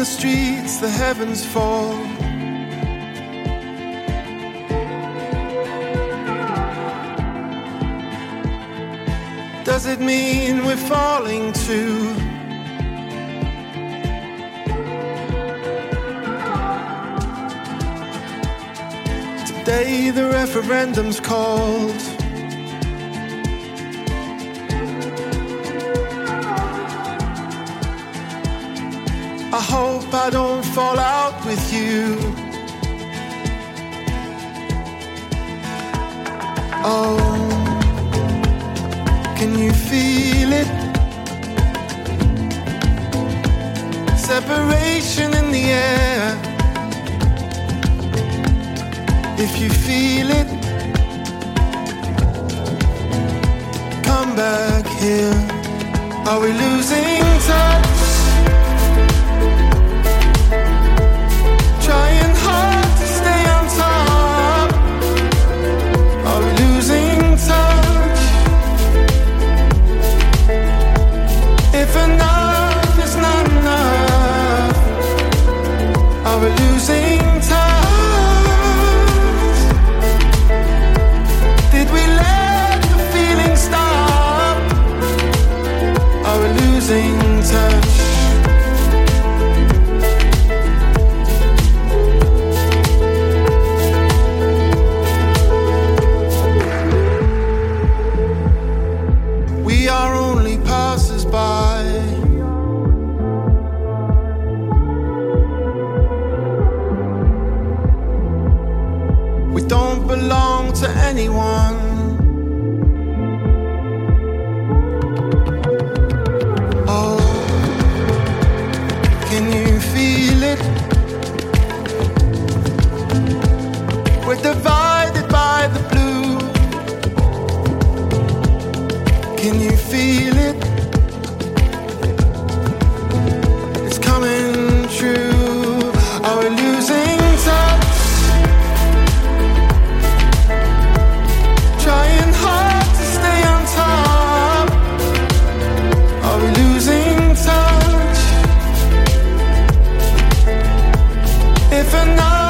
the streets, the heavens fall. Does it mean we're falling too? Today the referendum's called. I hope I don't fall out with you. Oh, can you feel it? Separation in the air. If you feel it, come back here. Are we losing touch? Trying hard to stay on top. Are we losing touch? If enough is not enough, are we losing touch? Did we let the feeling stop? Are we losing touch? We are only passers-by. We don't belong to anyone. Oh, can you feel it? We're divided by the blue. Can you feel it? It's coming true. Are we losing touch? Trying hard to stay on top. Are we losing touch? If enough